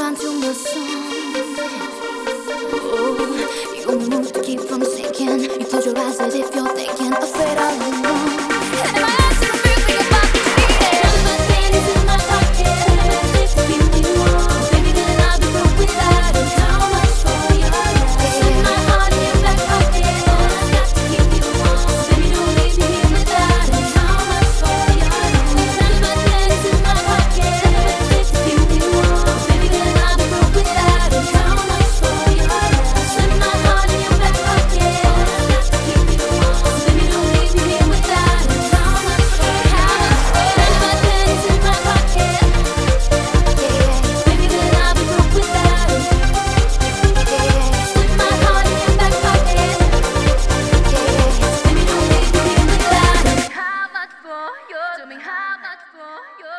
to my song. Oh, you only move to keep from sinking. You close your eyes as if you're thinking, afraid all alone. And in my eyes, I'm really about to cheat it. None of my panties in my pocket. Just to keep you warm. Baby, then I'll be broke without it. How much for your love? Slip my heart in your back pocket. I got to keep you warm. Baby, don't leave me here without it. How much for your love? None of my panties in my pocket. Just to keep you warm. Baby, then I'll be broke without it. How much for your love? Slip my heart in your back pocket. I got to keep you warm. Baby, don't leave me here without it. How much for your love? None of my panties in my pocket. Baby, then I'll be broke without it. Slip my heart in your back pocket. Baby, don't leave me here without it. How much for your? Tell me how much for your?